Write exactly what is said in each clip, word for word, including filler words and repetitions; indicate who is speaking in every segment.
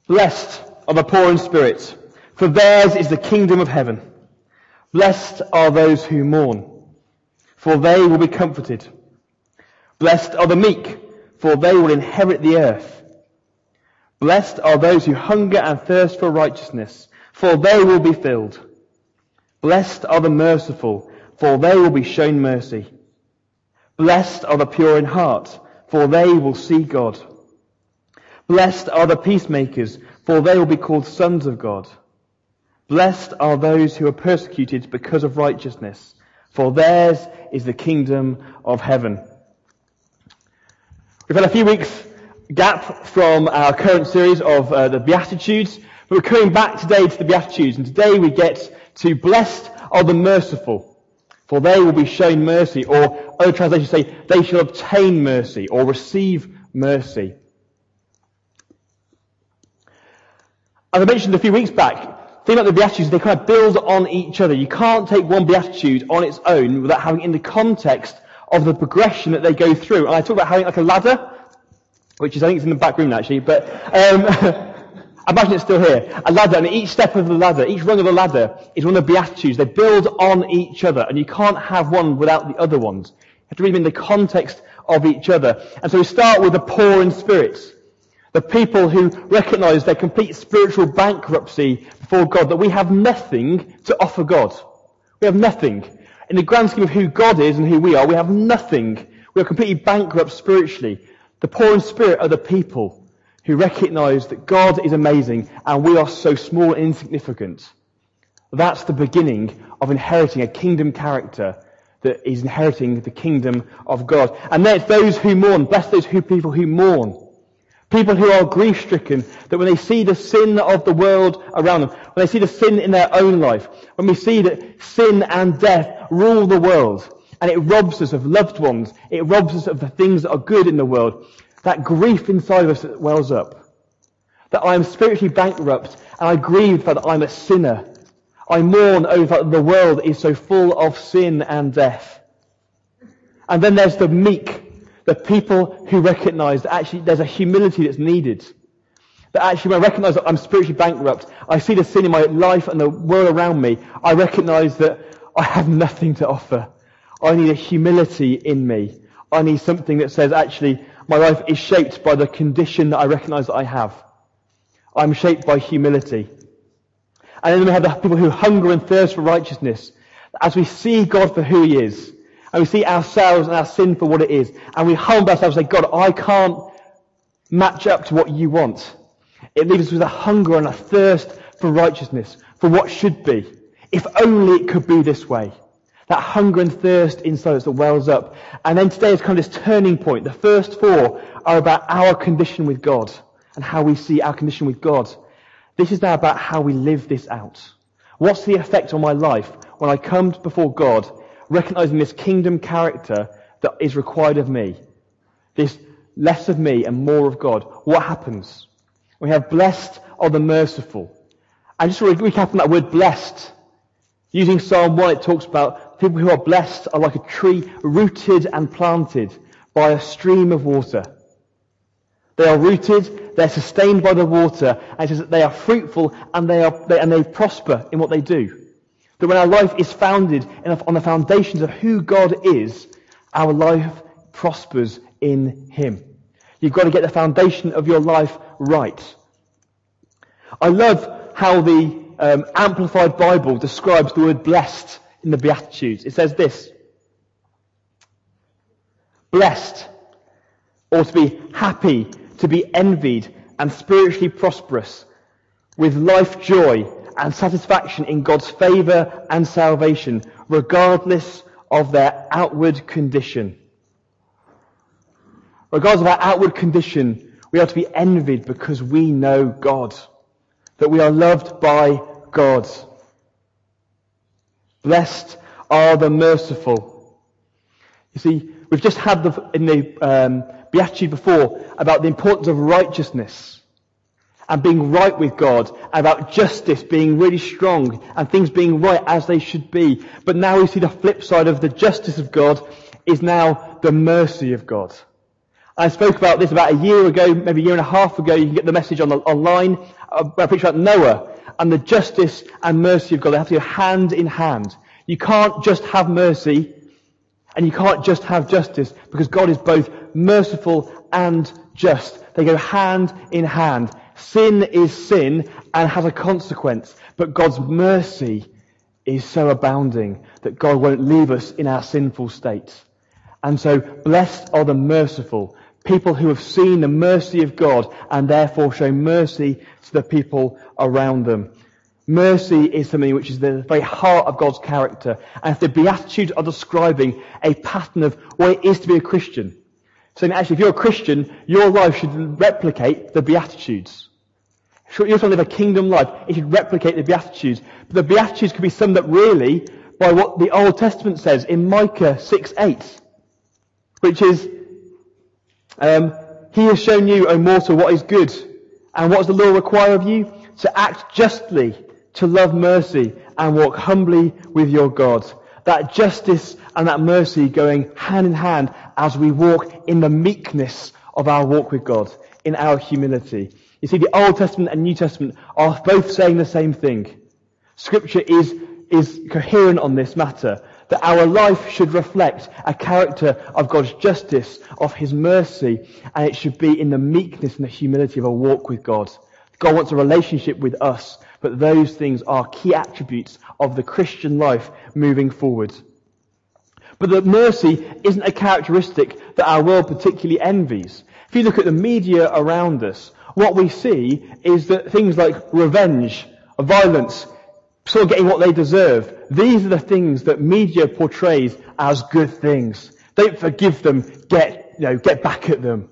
Speaker 1: Blessed are the poor in spirit, for theirs is the kingdom of heaven. Blessed are those who mourn, for they will be comforted. Blessed are the meek, for they will inherit the earth. Blessed are those who hunger and thirst for righteousness, for they will be filled. Blessed are the merciful, for they will be shown mercy. Blessed are the pure in heart, for they will see God. Blessed are the peacemakers, for they will be called sons of God. Blessed are those who are persecuted because of righteousness, for theirs is the kingdom of heaven. We've had a few weeks gap from our current series of uh, the Beatitudes, but we're coming back today to the Beatitudes, and today we get to blessed are the merciful, for they will be shown mercy, or other translations say they shall obtain mercy or receive mercy. As I mentioned a few weeks back, the thing about the Beatitudes, they kind of build on each other. You can't take one Beatitude on its own without having it in the context of the progression that they go through. And I talk about having like a ladder, which is, I think it's in the back room actually, but um, I imagine it's still here. A ladder, and each step of the ladder, each rung of the ladder is one of the Beatitudes. They build on each other, and you can't have one without the other ones. You have to read them in the context of each other. And so we start with the poor in spirit. The people who recognise their complete spiritual bankruptcy before God, that we have nothing to offer God. We have nothing. In the grand scheme of who God is and who we are, we have nothing. We are completely bankrupt spiritually. The poor in spirit are the people who recognise that God is amazing and we are so small and insignificant. That's the beginning of inheriting a kingdom character that is inheriting the kingdom of God. And then it's those who mourn. Bless those who people who mourn. People who are grief-stricken, that when they see the sin of the world around them, when they see the sin in their own life, when we see that sin and death rule the world, and it robs us of loved ones, it robs us of the things that are good in the world, that grief inside of us that wells up. That I am spiritually bankrupt, and I grieve that I'm a sinner. I mourn over that the world is so full of sin and death. And then there's the meek, the people who recognise that actually there's a humility that's needed. That actually when I recognise that I'm spiritually bankrupt, I see the sin in my life and the world around me, I recognise that I have nothing to offer. I need a humility in me. I need something that says actually my life is shaped by the condition that I recognise that I have. I'm shaped by humility. And then we have the people who hunger and thirst for righteousness. As we see God for who He is, and we see ourselves and our sin for what it is, and we humble ourselves and say, God, I can't match up to what you want. It leaves us with a hunger and a thirst for righteousness, for what should be. If only it could be this way. That hunger and thirst inside us that wells up. And then today is kind of this turning point. The first four are about our condition with God and how we see our condition with God. This is now about how we live this out. What's the effect on my life when I come before God, recognizing this kingdom character that is required of me? This less of me and more of God. What happens? We have blessed are the merciful. And just to recap on that word blessed, using Psalm one, it talks about people who are blessed are like a tree rooted and planted by a stream of water. They are rooted, they're sustained by the water, and it says that they are fruitful and they are they, and they prosper in what they do. That when our life is founded on the foundations of who God is, our life prospers in Him. You've got to get the foundation of your life right. I love how the um, Amplified Bible describes the word blessed in the Beatitudes. It says this: blessed, or to be happy, to be envied, and spiritually prosperous, with life joy and satisfaction in God's favour and salvation, regardless of their outward condition. Regardless of our outward condition, we are to be envied because we know God. That we are loved by God. Blessed are the merciful. You see, we've just had the, in the um, Beatitude before about the importance of righteousness and being right with God, and about justice being really strong and things being right as they should be. But now we see the flip side of the justice of God is now the mercy of God. I spoke about this about a year ago, maybe a year and a half ago. You can get the message on the, online. I preached about Noah and the justice and mercy of God. They have to go hand in hand. You can't just have mercy and you can't just have justice, because God is both merciful and just. They go hand in hand. Sin is sin and has a consequence, but God's mercy is so abounding that God won't leave us in our sinful state. And so, blessed are the merciful, people who have seen the mercy of God and therefore show mercy to the people around them. Mercy is something which is the very heart of God's character. And if the Beatitudes are describing a pattern of what it is to be a Christian, saying actually if you're a Christian, your life should replicate the Beatitudes. If you want to live a kingdom life, it should replicate the Beatitudes. But the Beatitudes could be summed up really by what the Old Testament says in Micah six eight, which is, um, He has shown you, O mortal, what is good. And what does the law require of you? To act justly, to love mercy, and walk humbly with your God. That justice and that mercy going hand in hand as we walk in the meekness of our walk with God, in our humility. You see, the Old Testament and New Testament are both saying the same thing. Scripture is, is coherent on this matter, that our life should reflect a character of God's justice, of His mercy, and it should be in the meekness and the humility of a walk with God. God wants a relationship with us, but those things are key attributes of the Christian life moving forward. But the mercy isn't a characteristic that our world particularly envies. If you look at the media around us, what we see is that things like revenge, violence, sort of getting what they deserve, these are the things that media portrays as good things. Don't forgive them, get, you know, get back at them.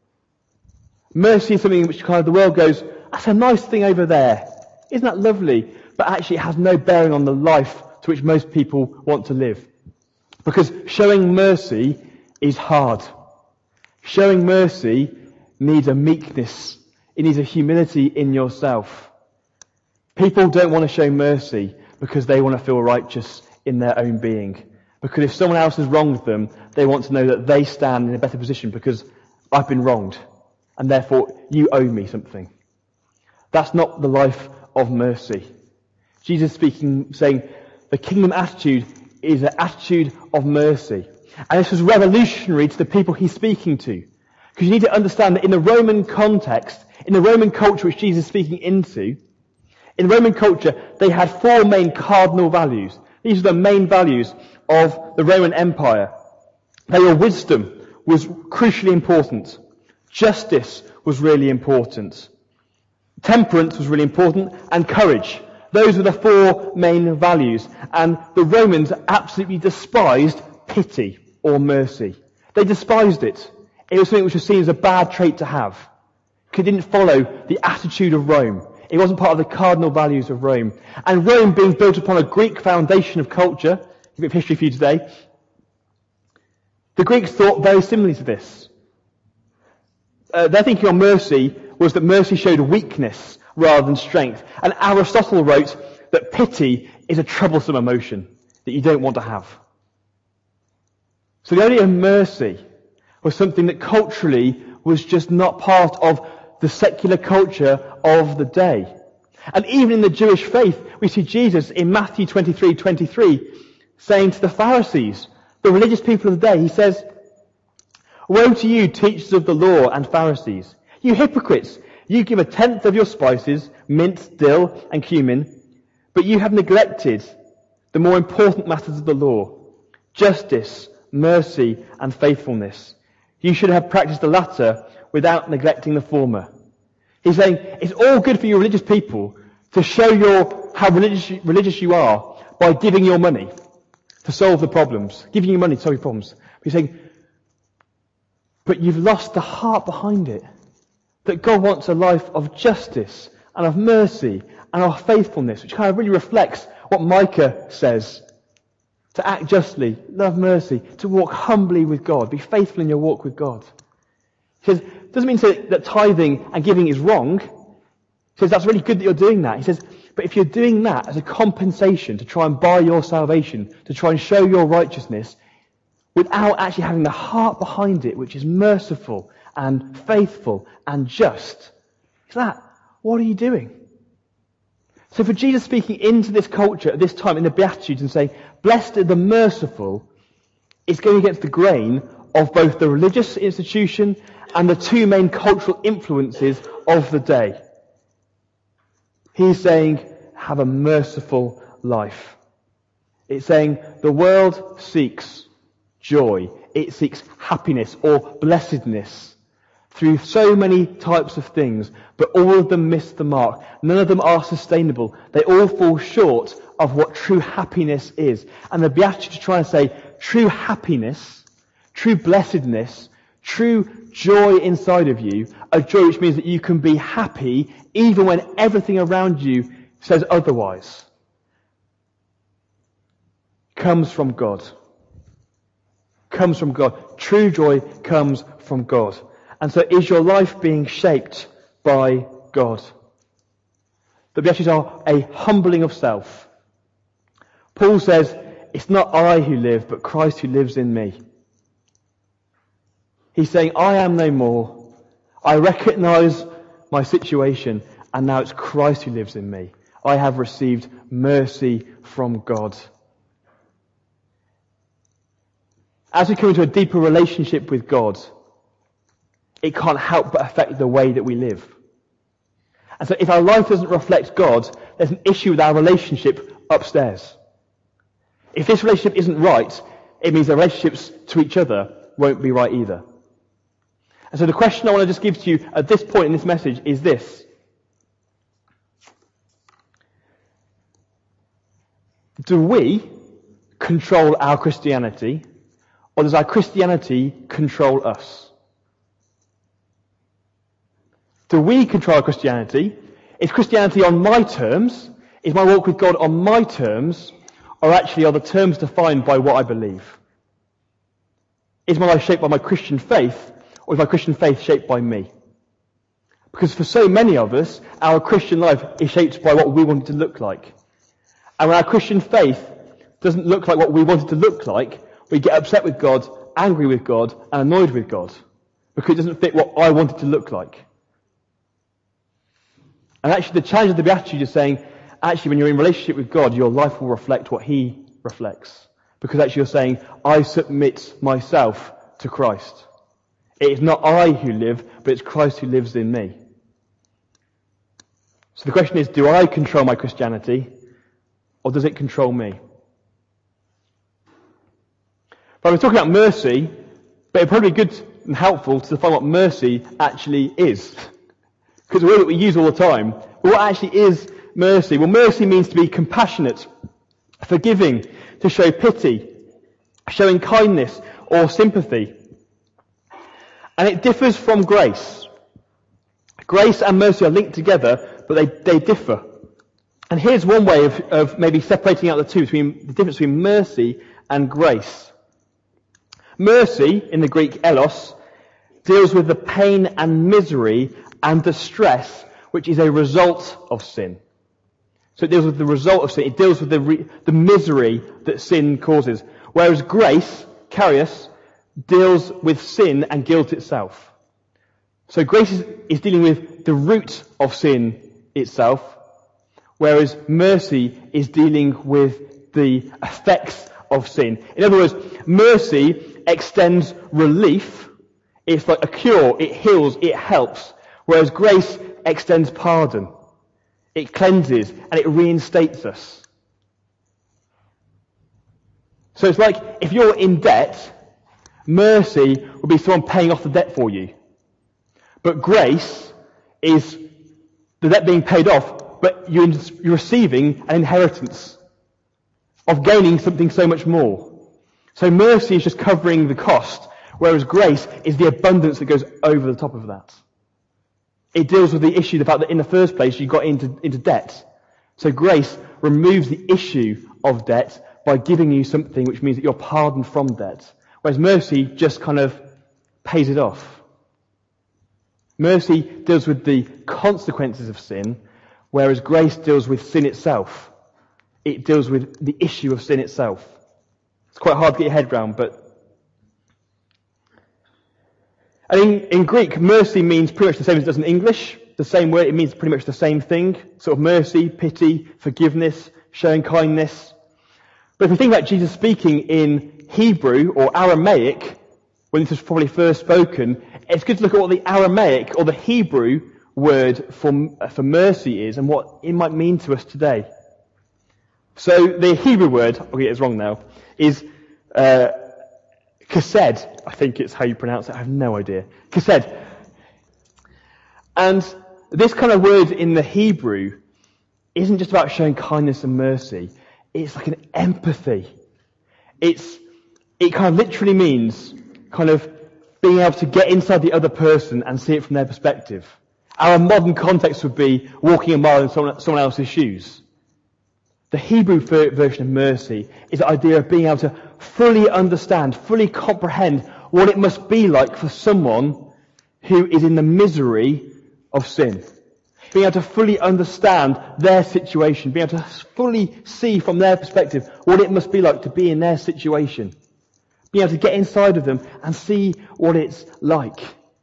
Speaker 1: Mercy is something which kind of the world goes, that's a nice thing over there. Isn't that lovely? But actually it has no bearing on the life to which most people want to live. Because showing mercy is hard. Showing mercy needs a meekness. It needs a humility in yourself. People don't want to show mercy because they want to feel righteous in their own being. Because if someone else has wronged them, they want to know that they stand in a better position because I've been wronged. And therefore you owe me something. That's not the life of mercy. Jesus speaking, saying the kingdom attitude is an attitude of mercy. And this was revolutionary to the people he's speaking to. Because you need to understand that in the Roman context, in the Roman culture which Jesus is speaking into, in Roman culture, they had four main cardinal values. These are the main values of the Roman Empire. They were wisdom was crucially important. Justice was really important. Temperance was really important, and courage. Those were the four main values. And the Romans absolutely despised pity or mercy. They despised it. It was something which was seen as a bad trait to have. It didn't follow the attitude of Rome. It wasn't part of the cardinal values of Rome. And Rome being built upon a Greek foundation of culture, a bit of history for you today, the Greeks thought very similarly to this. Uh, their thinking on mercy was that mercy showed weakness rather than strength. And Aristotle wrote that pity is a troublesome emotion that you don't want to have. So the idea of mercy was something that culturally was just not part of the secular culture of the day. And even in the Jewish faith, we see Jesus in Matthew twenty-three twenty-three saying to the Pharisees, the religious people of the day, he says, "Woe to you, teachers of the law and Pharisees, you hypocrites! You give a tenth of your spices, mint, dill, and cumin, but you have neglected the more important matters of the law, justice, mercy, and faithfulness. You should have practiced the latter without neglecting the former." He's saying it's all good for you religious people to show your how religious, religious you are by giving your money to solve the problems, giving you money to solve your problems. But he's saying, but you've lost the heart behind it. That God wants a life of justice and of mercy and of faithfulness, which kind of really reflects what Micah says. To act justly, love mercy, to walk humbly with God, be faithful in your walk with God. He says, it doesn't mean to say that tithing and giving is wrong. He says, that's really good that you're doing that. He says, but if you're doing that as a compensation to try and buy your salvation, to try and show your righteousness, without actually having the heart behind it, which is merciful and faithful and just. Is that, what are you doing? So for Jesus speaking into this culture at this time in the Beatitudes and saying, blessed are the merciful, it's going against the grain of both the religious institution and the two main cultural influences of the day. He's saying, have a merciful life. It's saying the world seeks joy. It seeks happiness or blessedness through so many types of things, but all of them miss the mark. None of them are sustainable. They all fall short of what true happiness is. And the Beatitudes try and say true happiness, true blessedness, true joy inside of you, a joy which means that you can be happy even when everything around you says otherwise, comes from God. Comes from God. True joy comes from God. And so is your life being shaped by God? The Beatitudes are a humbling of self. Paul says, it's not I who live, but Christ who lives in me. He's saying, I am no more. I recognize my situation, and now it's Christ who lives in me. I have received mercy from God. As we come into a deeper relationship with God, it can't help but affect the way that we live. And so if our life doesn't reflect God, there's an issue with our relationship upstairs. If this relationship isn't right, it means the relationships to each other won't be right either. And so the question I want to just give to you at this point in this message is this. Do we control our Christianity, or does our Christianity control us? Do we control our Christianity? Is Christianity on my terms? Is my walk with God on my terms? Or actually are the terms defined by what I believe? Is my life shaped by my Christian faith, or is my Christian faith shaped by me? Because for so many of us, our Christian life is shaped by what we want it to look like. And when our Christian faith doesn't look like what we want it to look like, we get upset with God, angry with God, and annoyed with God. Because it doesn't fit what I want it to look like. And actually the challenge of the Beatitude is saying, actually when you're in relationship with God, your life will reflect what He reflects. Because actually you're saying, I submit myself to Christ. It is not I who live, but it's Christ who lives in me. So the question is, do I control my Christianity, or does it control me? But we're talking about mercy, but it'd probably be good and helpful to define what mercy actually is. Because the word that we use all the time. But what actually is mercy? Well, mercy means to be compassionate, forgiving, to show pity, showing kindness or sympathy. And it differs from grace. Grace and mercy are linked together, but they, they differ. And here's one way of, of maybe separating out the two, between the difference between mercy and grace. Mercy, in the Greek elos, deals with the pain and misery and distress which is a result of sin. So it deals with the result of sin. It deals with the, re, the misery that sin causes. Whereas grace, charis, deals with sin and guilt itself. So grace is, is dealing with the root of sin itself, whereas mercy is dealing with the effects of sin. In other words, mercy extends relief. It's like a cure. It heals. It helps. Whereas grace extends pardon. It cleanses and it reinstates us. So it's like if you're in debt, mercy would be someone paying off the debt for you. But grace is the debt being paid off, but you're receiving an inheritance of gaining something so much more. So mercy is just covering the cost, whereas grace is the abundance that goes over the top of that. It deals with the issue, the fact that in the first place you got into, into debt. So grace removes the issue of debt by giving you something which means that you're pardoned from debt. Whereas mercy just kind of pays it off. Mercy deals with the consequences of sin, whereas grace deals with sin itself. It deals with the issue of sin itself. It's quite hard to get your head round, but... And in, in Greek, mercy means pretty much the same as it does in English. The same word, it means pretty much the same thing. Sort of mercy, pity, forgiveness, showing kindness. But if we think about Jesus speaking in Hebrew or Aramaic, when this was probably first spoken, it's good to look at what the Aramaic or the Hebrew word for, for mercy is and what it might mean to us today. So the Hebrew word, I'll get it wrong now, is uh, chesed. I think it's how you pronounce it. I have no idea. Chesed. And this kind of word in the Hebrew isn't just about showing kindness and mercy. It's like an empathy. It's, it kind of literally means kind of being able to get inside the other person and see it from their perspective. Our modern context would be walking a mile in someone, someone else's shoes. The Hebrew version of mercy is the idea of being able to fully understand, fully comprehend what it must be like for someone who is in the misery of sin. Being able to fully understand their situation, being able to fully see from their perspective what it must be like to be in their situation. Being able to get inside of them and see what it's like.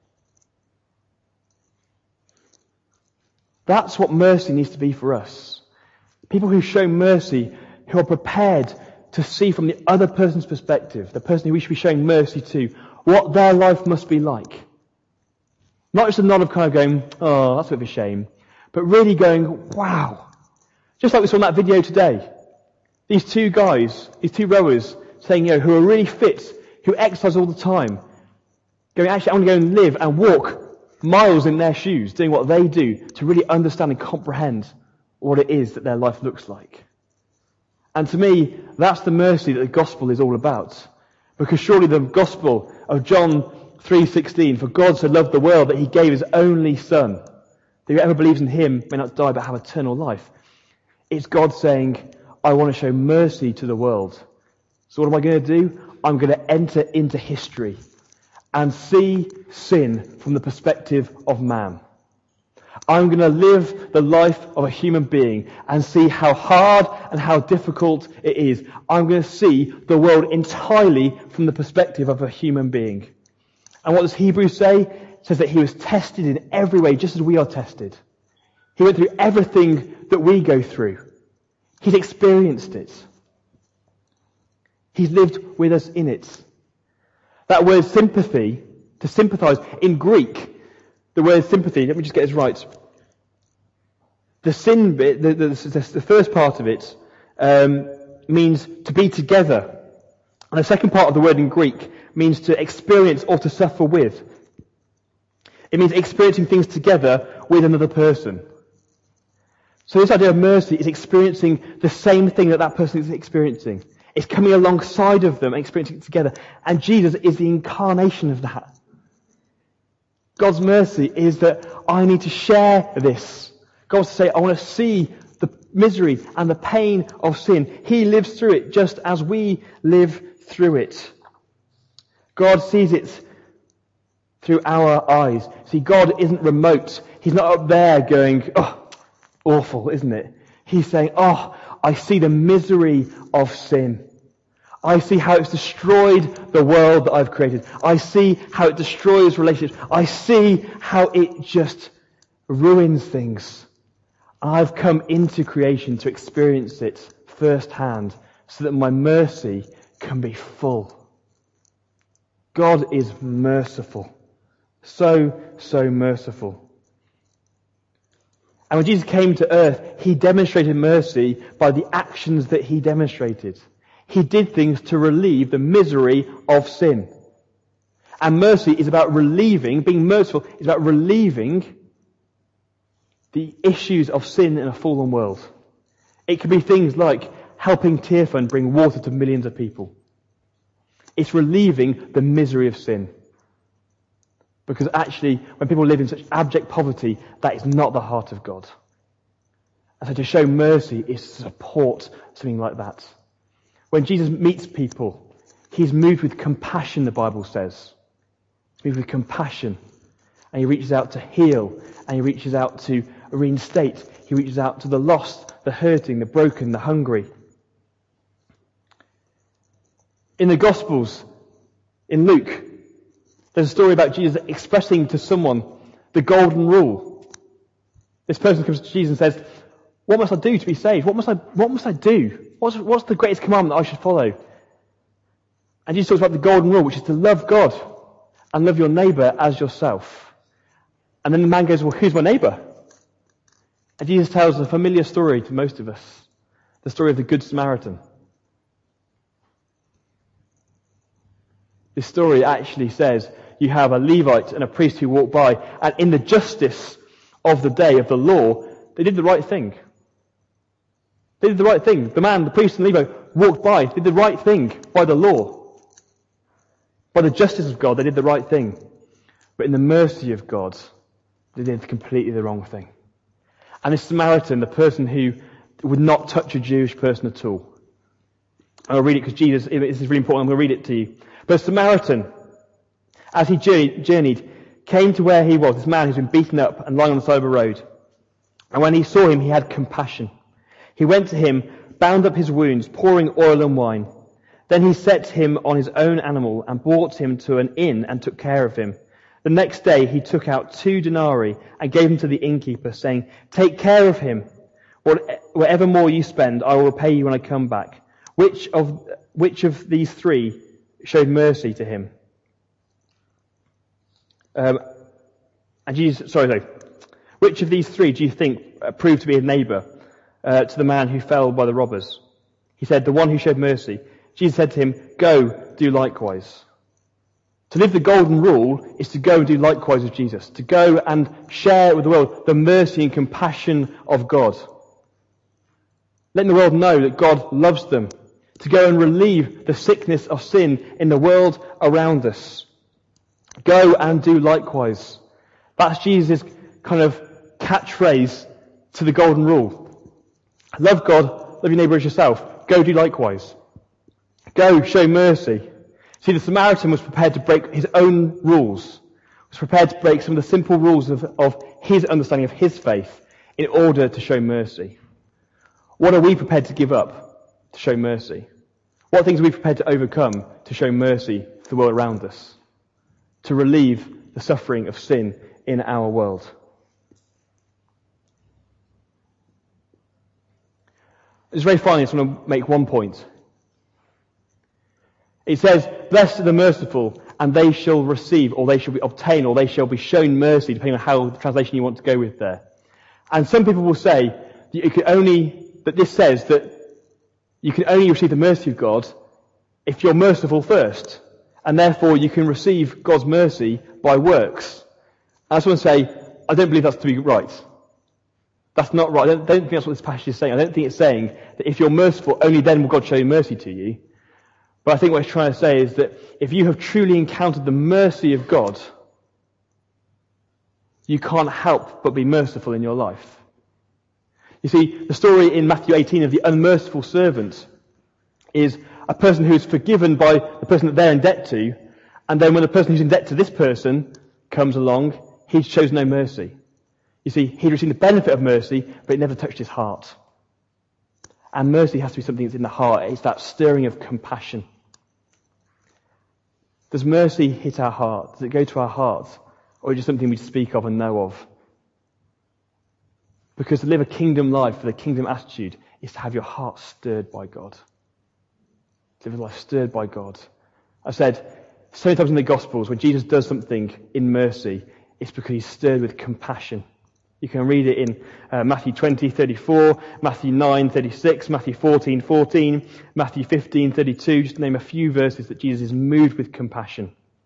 Speaker 1: That's what mercy needs to be for us. People who show mercy, who are prepared to see from the other person's perspective, the person who we should be showing mercy to, what their life must be like. Not just a nod of kind of going, oh, that's a bit of a shame, but really going, wow. Just like we saw in that video today. These two guys, these two rowers, saying, you know, who are really fit, who exercise all the time, going, actually, I want to go and live and walk miles in their shoes, doing what they do to really understand and comprehend what it is that their life looks like. And to me, that's the mercy that the gospel is all about. Because surely the gospel of John three sixteen, for God so loved the world that he gave his only son, that whoever believes in him may not die but have eternal life. It's God saying, I want to show mercy to the world. So what am I going to do? I'm going to enter into history and see sin from the perspective of man. I'm going to live the life of a human being and see how hard and how difficult it is. I'm going to see the world entirely from the perspective of a human being. And what does Hebrews say? It says that he was tested in every way, just as we are tested. He went through everything that we go through. He's experienced it. He's lived with us in it. That word sympathy, to sympathize, in Greek, the word sympathy, let me just get this right. The sin bit, the, the, the first part of it, um, means to be together. And the second part of the word in Greek means to experience or to suffer with. It means experiencing things together with another person. So this idea of mercy is experiencing the same thing that that person is experiencing. It's coming alongside of them and experiencing it together. And Jesus is the incarnation of that. God's mercy is that I need to share this. God wants to say, I want to see the misery and the pain of sin. He lives through it just as we live through it. God sees it through our eyes. See, God isn't remote. He's not up there going, oh, awful, isn't it? He's saying, oh, I see the misery of sin. I see how it's destroyed the world that I've created. I see how it destroys relationships. I see how it just ruins things. I've come into creation to experience it firsthand so that my mercy can be full. God is merciful. So, so merciful. And when Jesus came to earth, he demonstrated mercy by the actions that he demonstrated. He did things to relieve the misery of sin. And mercy is about relieving, being merciful is about relieving the issues of sin in a fallen world. It can be things like helping Tearfund bring water to millions of people. It's relieving the misery of sin. Because actually, when people live in such abject poverty, that is not the heart of God. And so to show mercy is to support something like that. When Jesus meets people, he's moved with compassion, the Bible says. He's moved with compassion. And he reaches out to heal. And he reaches out to reinstate. He reaches out to the lost, the hurting, the broken, the hungry. In the Gospels, in Luke, There's a story about Jesus expressing to someone the golden rule. This person comes to Jesus and says, what must I do to be saved? What must I, what must I do? What's, what's the greatest commandment that I should follow? And Jesus talks about the golden rule, which is to love God and love your neighbour as yourself. And then the man goes, well, who's my neighbour? And Jesus tells a familiar story to most of us. The story of the Good Samaritan. This story actually says you have a Levite and a priest who walk by, and in the justice of the day of the law, they did the right thing. They did the right thing. The man, the priest and Levite walked by, did the right thing by the law. By the justice of God, they did the right thing. But in the mercy of God, they did completely the wrong thing. And this Samaritan, the person who would not touch a Jewish person at all. And I'll read it because Jesus, this is really important, I'm going to read it to you. But the Samaritan, as he journeyed, journeyed, came to where he was, this man who's been beaten up and lying on the side of a road. And when he saw him, he had compassion. He went to him, bound up his wounds, pouring oil and wine. Then he set him on his own animal and brought him to an inn and took care of him. The next day he took out two denarii and gave them to the innkeeper, saying, take care of him. Whatever more you spend, I will repay you when I come back. Which of, which of these three showed mercy to him? Um, and Jesus, sorry, no. Which of these three do you think uh, proved to be a neighbour uh, to the man who fell by the robbers? He said, the one who showed mercy. Jesus said to him, go, do likewise. To live the golden rule is to go and do likewise with Jesus. To go and share with the world the mercy and compassion of God. Letting the world know that God loves them. To go and relieve the sickness of sin in the world around us. Go and do likewise. That's Jesus' kind of catchphrase to the golden rule. Love God, love your neighbour as yourself. Go do likewise. Go show mercy. See, the Samaritan was prepared to break his own rules. Was prepared to break some of the simple rules of, of his understanding of his faith in order to show mercy. What are we prepared to give up to show mercy? What things are we prepared to overcome to show mercy to the world around us? To relieve the suffering of sin in our world. Just very finally, I just want to make one point. It says, blessed are the merciful, and they shall receive, or they shall be obtain, or they shall be shown mercy, depending on how the translation you want to go with there. And some people will say that you can only, that this says that you can only receive the mercy of God if you're merciful first, and therefore you can receive God's mercy by works. And I just want to say, I don't believe that's to be right. That's not right. I don't, don't think that's what this passage is saying. I don't think it's saying that if you're merciful, only then will God show mercy to you. But I think what it's trying to say is that if you have truly encountered the mercy of God, you can't help but be merciful in your life. You see, the story in Matthew eighteen of the unmerciful servant is a person who is forgiven by the person that they're in debt to, and then when the person who's in debt to this person comes along, he shows no mercy. You see, he'd received the benefit of mercy, but it never touched his heart. And mercy has to be something that's in the heart. It's that stirring of compassion. Does mercy hit our heart? Does it go to our hearts? Or is it just something we speak of and know of? Because to live a kingdom life with a kingdom attitude is to have your heart stirred by God. To live a life stirred by God. I've said so many times in the Gospels, when Jesus does something in mercy, it's because he's stirred with compassion. You can read it in uh, Matthew twenty, thirty-four, Matthew nine, thirty-six, Matthew fourteen, fourteen, Matthew fifteen, thirty-two, just to name a few verses that Jesus is moved with compassion.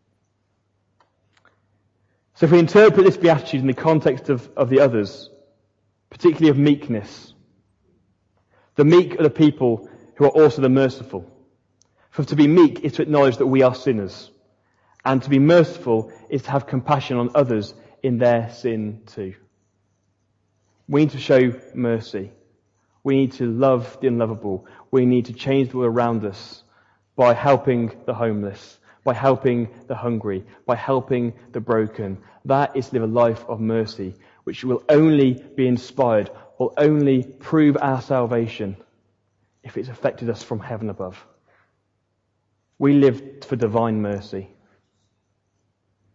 Speaker 1: So if we interpret this beatitude in the context of, of the others, particularly of meekness, the meek are the people who are also the merciful. For to be meek is to acknowledge that we are sinners. And to be merciful is to have compassion on others in their sin too. We need to show mercy. We need to love the unlovable. We need to change the world around us by helping the homeless, by helping the hungry, by helping the broken. That is to live a life of mercy, which will only be inspired, will only prove our salvation if it's affected us from heaven above. We live for divine mercy.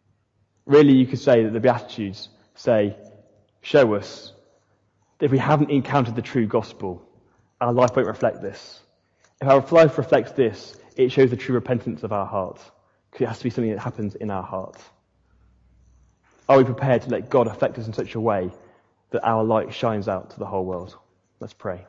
Speaker 1: Really, you could say that the Beatitudes say, show us that if we haven't encountered the true gospel, our life won't reflect this. If our life reflects this, it shows the true repentance of our heart, because it has to be something that happens in our heart. Are we prepared to let God affect us in such a way that our light shines out to the whole world? Let's pray.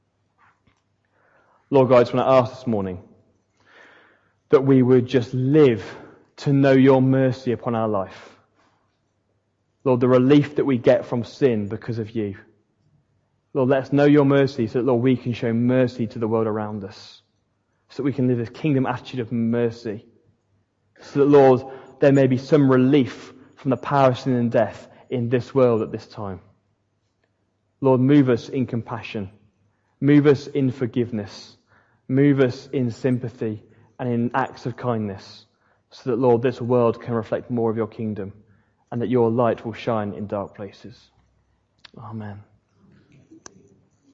Speaker 1: Lord God, I just want to ask this morning that we would just live to know your mercy upon our life. Lord, the relief that we get from sin because of you. Lord, let us know your mercy so that, Lord, we can show mercy to the world around us. So that we can live this kingdom attitude of mercy. So that, Lord, there may be some relief from the power of sin and death in this world at this time. Lord, move us in compassion. Move us in forgiveness. Move us in sympathy and in acts of kindness. So that, Lord, this world can reflect more of your kingdom and that your light will shine in dark places. Amen.